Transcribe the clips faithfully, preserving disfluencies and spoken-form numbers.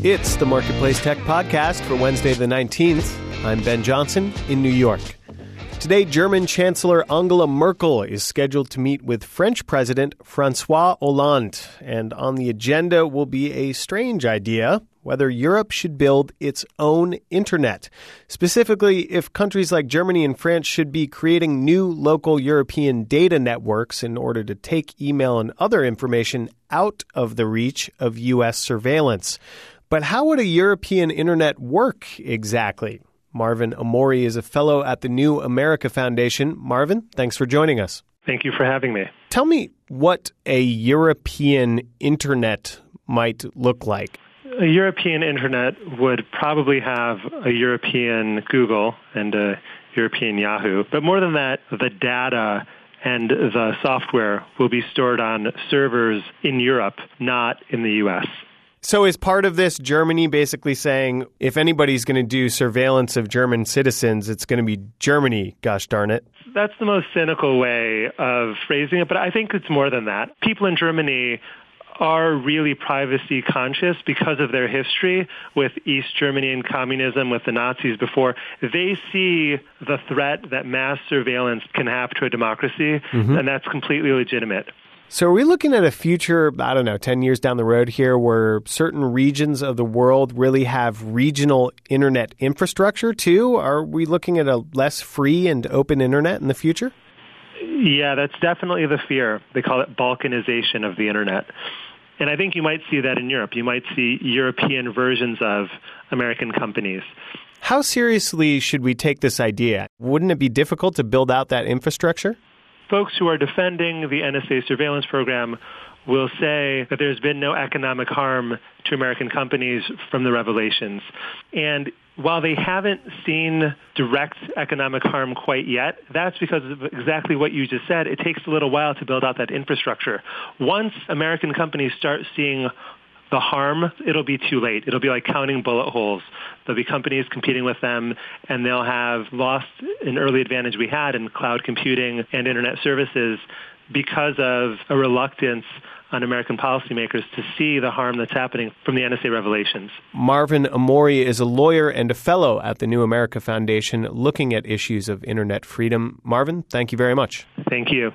It's the Marketplace Tech Podcast for Wednesday the nineteenth. I'm Ben Johnson in New York. Today, German Chancellor Angela Merkel is scheduled to meet with French President François Hollande. And on the agenda will be a strange idea, whether Europe should build its own internet. Specifically, if countries like Germany and France should be creating new local European data networks in order to take email and other information out of the reach of U S surveillance. But how would a European internet work exactly? Marvin Omori is a fellow at the New America Foundation. Marvin, thanks for joining us. Thank you for having me. Tell me what a European internet might look like. A European internet would probably have a European Google and a European Yahoo. But more than that, the data and the software will be stored on servers in Europe, not in the U S. So is part of this Germany basically saying, if anybody's going to do surveillance of German citizens, it's going to be Germany, gosh darn it? That's the most cynical way of phrasing it, but I think it's more than that. People in Germany are really privacy conscious because of their history with East Germany and communism, with the Nazis before. They see the threat that mass surveillance can have to a democracy, mm-hmm. and that's completely legitimate. So are we looking at a future, I don't know, ten years down the road here where certain regions of the world really have regional internet infrastructure too? Are we looking at a less free and open internet in the future? Yeah, that's definitely the fear. They call it balkanization of the internet. And I think you might see that in Europe. You might see European versions of American companies. How seriously should we take this idea? Wouldn't it be difficult to build out that infrastructure? Folks who are defending the N S A surveillance program will say that there's been no economic harm to American companies from the revelations. And while they haven't seen direct economic harm quite yet, that's because of exactly what you just said. It takes a little while to build out that infrastructure. Once American companies start seeing the harm, it'll be too late. It'll be like counting bullet holes. There'll be companies competing with them, and they'll have lost an early advantage we had in cloud computing and internet services because of a reluctance on American policymakers to see the harm that's happening from the N S A revelations. Marvin Omori is a lawyer and a fellow at the New America Foundation looking at issues of internet freedom. Marvin, thank you very much. Thank you.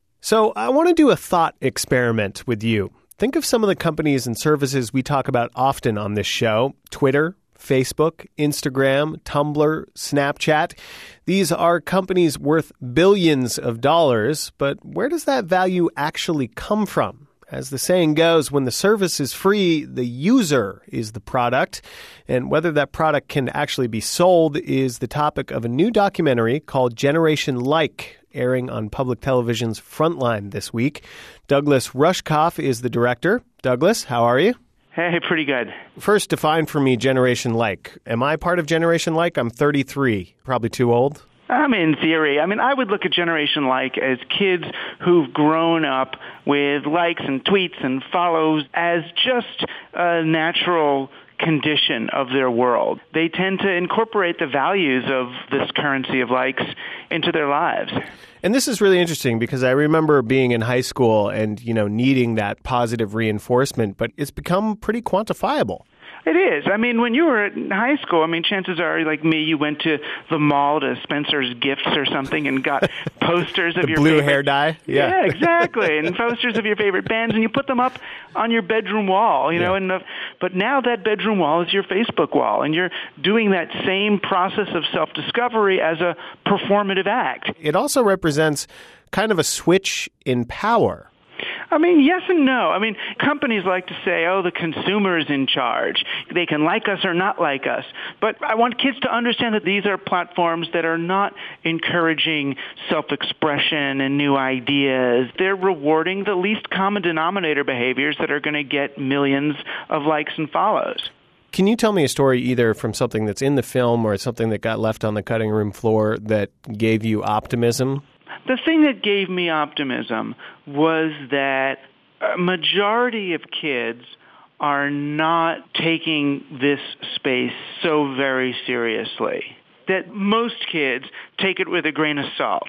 So I want to do a thought experiment with you. Think of some of the companies and services we talk about often on this show: Twitter, Facebook, Instagram, Tumblr, Snapchat. These are companies worth billions of dollars, but where does that value actually come from? As the saying goes, when the service is free, the user is the product. And whether that product can actually be sold is the topic of a new documentary called Generation Like, airing on public television's Frontline this week. Douglas Rushkoff is the director. Douglas, how are you? Hey, pretty good. First, define for me Generation Like. Am I part of Generation Like? I'm thirty-three. Probably too old. Um, in theory. I mean, I would look at Generation Like as kids who've grown up with likes and tweets and follows as just a natural condition of their world. They tend to incorporate the values of this currency of likes into their lives. And this is really interesting because I remember being in high school and, you know, needing that positive reinforcement, but it's become pretty quantifiable. It is. I mean, when you were in high school, I mean, chances are, like me, you went to the mall to Spencer's Gifts or something and got posters of the your blue favorite... hair dye? Yeah, yeah exactly. And posters of your favorite bands, and you put them up on your bedroom wall, you know. Yeah. And the, but now that bedroom wall is your Facebook wall, and you're doing that same process of self-discovery as a performative act. It also represents kind of a switch in power. I mean, yes and no. I mean, companies like to say, oh, the consumer is in charge. They can like us or not like us. But I want kids to understand that these are platforms that are not encouraging self-expression and new ideas. They're rewarding the least common denominator behaviors that are going to get millions of likes and follows. Can you tell me a story either from something that's in the film or something that got left on the cutting room floor that gave you optimism? The thing that gave me optimism was that a majority of kids are not taking this space so very seriously. That most kids take it with a grain of salt.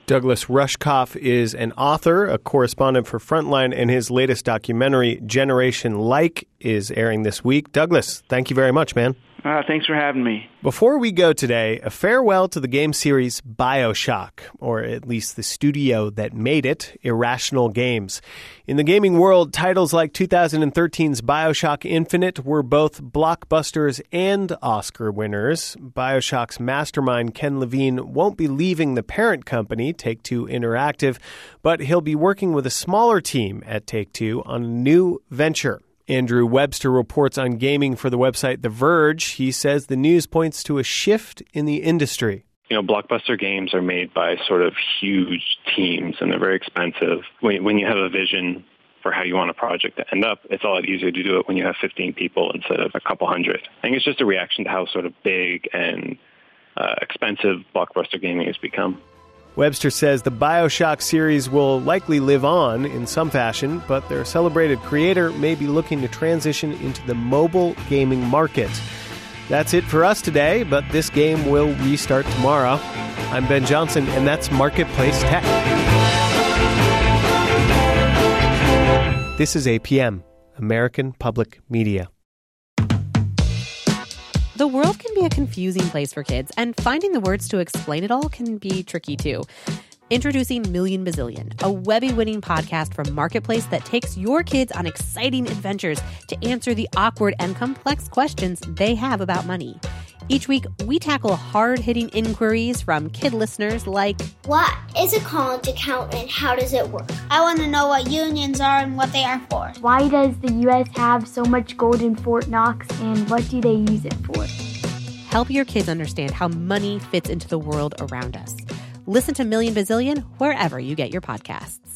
Douglas Rushkoff is an author, a correspondent for Frontline, and his latest documentary, Generation Like, is airing this week. Douglas, thank you very much, man. Uh, thanks for having me. Before we go today, a farewell to the game series BioShock, or at least the studio that made it, Irrational Games. In the gaming world, titles like two thousand thirteen's BioShock Infinite were both blockbusters and Oscar winners. BioShock's mastermind, Ken Levine, won't be leaving the parent company, Take-Two Interactive, but he'll be working with a smaller team at Take-Two on a new venture. Andrew Webster reports on gaming for the website The Verge. He says the news points to a shift in the industry. You know, blockbuster games are made by sort of huge teams, and they're very expensive. When, when you have a vision for how you want a project to end up, it's a lot easier to do it when you have fifteen people instead of a couple hundred. I think it's just a reaction to how sort of big and uh, expensive blockbuster gaming has become. Webster says the BioShock series will likely live on in some fashion, but their celebrated creator may be looking to transition into the mobile gaming market. That's it for us today, but this game will restart tomorrow. I'm Ben Johnson, and that's Marketplace Tech. This is A P M, American Public Media. The world can be a confusing place for kids, and finding the words to explain it all can be tricky too. Introducing Million Bazillion, a Webby-winning podcast from Marketplace that takes your kids on exciting adventures to answer the awkward and complex questions they have about money. Each week, we tackle hard-hitting inquiries from kid listeners like, what is a college account and how does it work? I want to know what unions are and what they are for. Why does the U S have so much gold in Fort Knox, and what do they use it for? Help your kids understand how money fits into the world around us. Listen to Million Bazillion wherever you get your podcasts.